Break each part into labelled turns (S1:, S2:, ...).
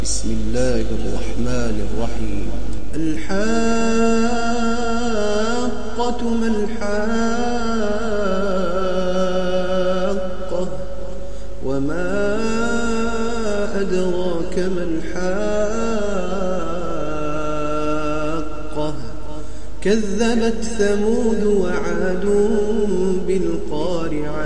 S1: بسم الله الرحمن الرحيم. الحاقة ما الحاقة وما أدراك ما الحاقة كذبت ثمود وعاد بالقارعة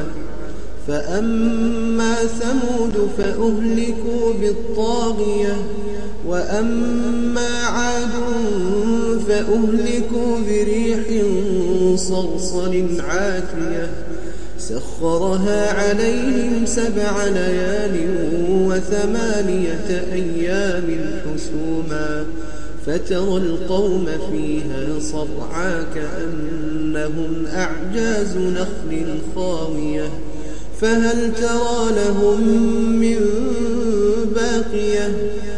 S1: فأما ثمود فأهلكوا بالطاغية وأما عاد فأهلكوا بريح صرصر عاتية سخرها عليهم 7 ليال و8 أيام حسوما فترى القوم فيها صرعى كأنهم أعجاز نخل خاوية فهل ترى لهم من باقية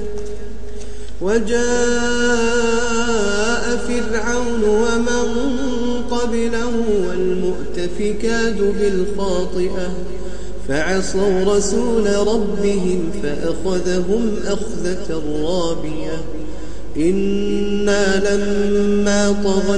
S1: وجاء فرعون ومن قبله والمؤتفكات بالخاطئة فعصوا رسول ربهم فأخذهم أخذة رابية إنا لما طغى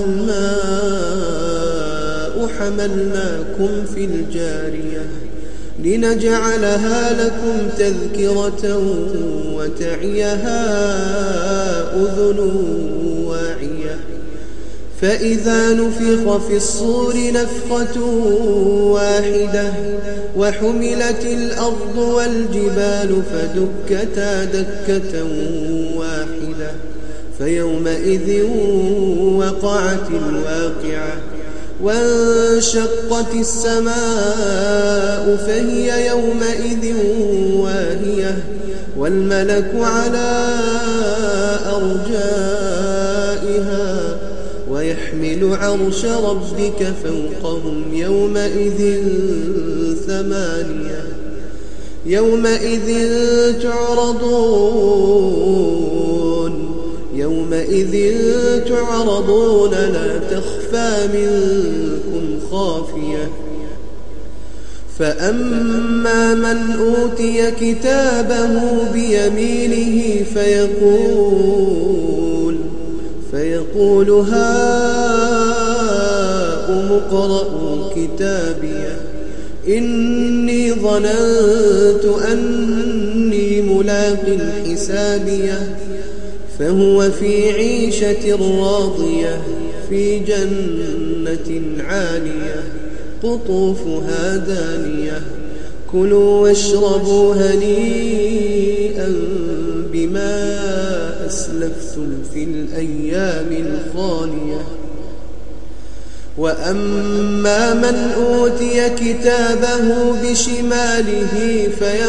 S1: الماء حملناكم في الجارية لنجعلها لكم تذكرة وتعيها أذن واعية فإذا نفخ في الصور نفخة واحدة وحملت الأرض والجبال فدكتا دكة واحدة فيومئذ وقعت الواقعة وانشقت السماء فهي يومئذ واهية والملك على أرجائها ويحمل عرش ربك فوقهم يومئذ 8 يومئذ تعرضون لا تخفى منكم خافية فأما من أوتي كتابه بيمينه فيقول هاؤم اقرءوا كتابيه إني ظننت أني ملاق حسابيه فهو في عيشة راضية في جنة عالية قطوفها دانية كلوا واشربوا هنيئا بما أسلفتم في الأيام الخالية وأما من أوتي كتابه بشماله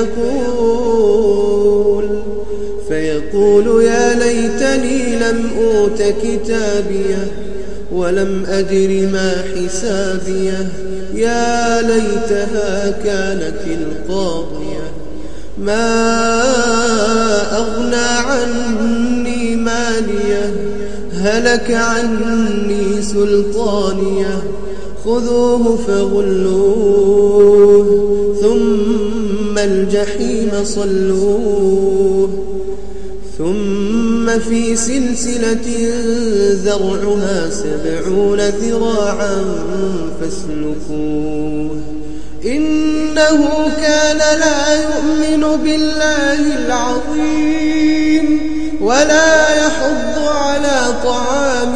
S1: فيقول يا ليتني لم أوت كتابيه ولم أدر ما حسابيه يا ليتها كانت القاضية ما أغنى عني ماليه هلك عني سلطانيه خذوه فغلوه ثم الجحيم صلوه ثم في سلسلة ذرعها 70 ذراعا فاسلكوه إنه كان لا يؤمن بالله العظيم ولا يحض على طعام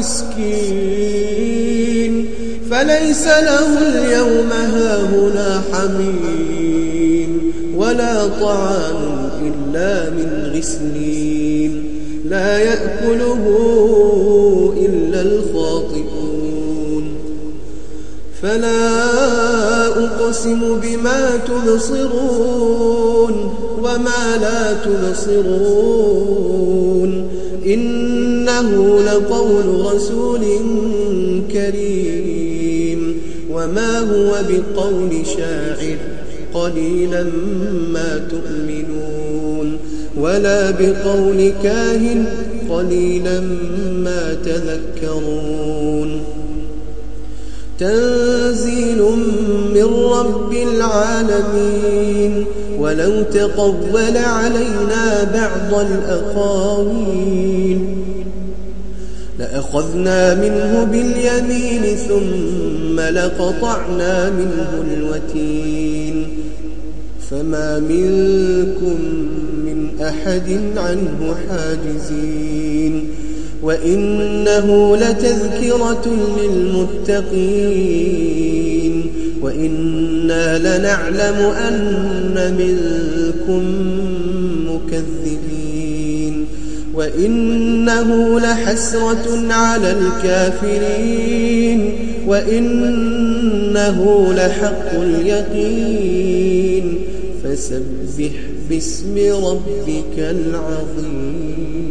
S1: المسكين فليس له اليوم هاهنا حميم ولا طعام إلا من غسلين لا يأكله إلا الخاطئون فلا أقسم بما تبصرون وما لا تبصرون إنه لقول رسول كريم وما هو بقول شاعر قليلا ما تؤمنون ولا بقول كاهن قليلا ما تذكرون تنزيل من رب العالمين ولو تقول علينا بعض الأقاويل لأخذنا منه باليمين ثم لقطعنا منه الوتين فما منكم من أحد عنه حاجزين وإنه لتذكرة للمتقين وإنا لنعلم أن منكم مكذبين وإنه لحسرة على الكافرين وإنه لحق اليقين فسبح باسم ربك العظيم.